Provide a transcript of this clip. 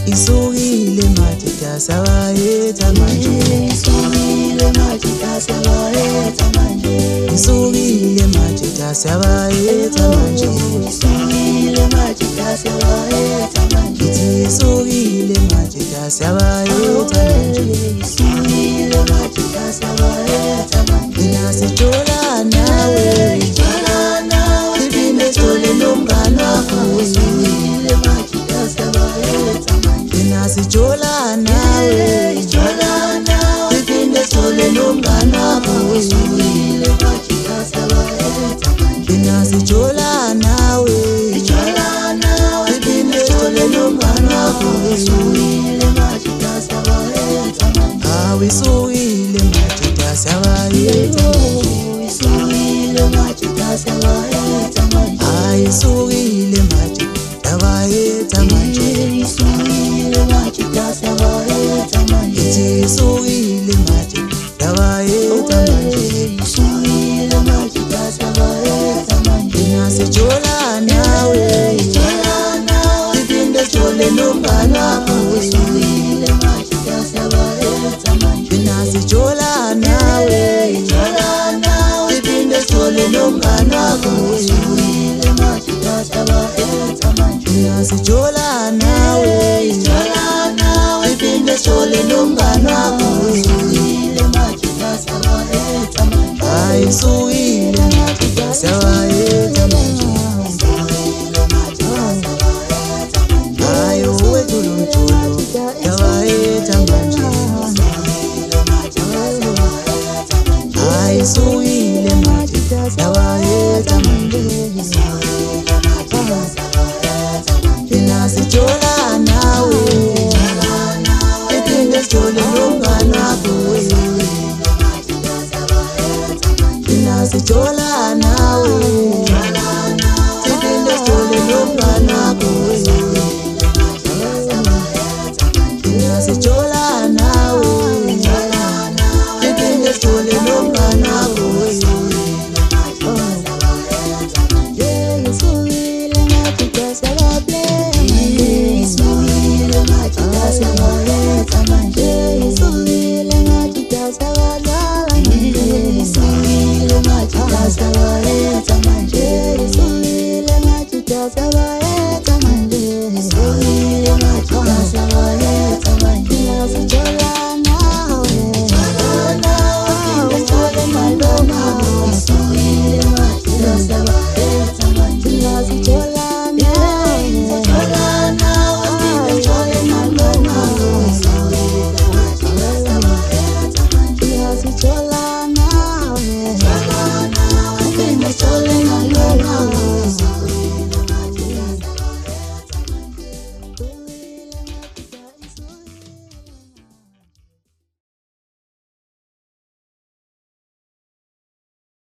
Isukile manje tasabayetha manje. Isukile manje tasabayetha manje. Isukile manje tasabayetha manje. Isukile manje tasabayetha manje. Isukile manje tasabayetha manje. Isukile manje tasabayetha manje. Nasithola nawe, Ithola nawe, iphinde ithole nomngane wakho. Isukile manje tasabayetha manje. Nasithola nawe, Ithola nawe, iphinde ithole nomngane wakho. Isukile manje tasabayetha manje. Nasithola nawe, Ithola nawe, iphinde ithole nomngane wakho. Isukile manje tasabayetha manje. Isukile manje tasabayetha manje. Isukile manje tasabayetha manje. Isukile manje tabayetha manje. Isukile manje tasabayetha manje. Isukile manje tabayetha manje. Isukile manje tasabayetha manje. Nasithola nawe, Ithola nawe, iphinde ithole nomngane wakho. Isukile manje tasabayetha manje. Nasithola nawe, Ithola nawe, iphinde ithole nomngane wakho. Isukile manje tasabayetha manje. Nasithola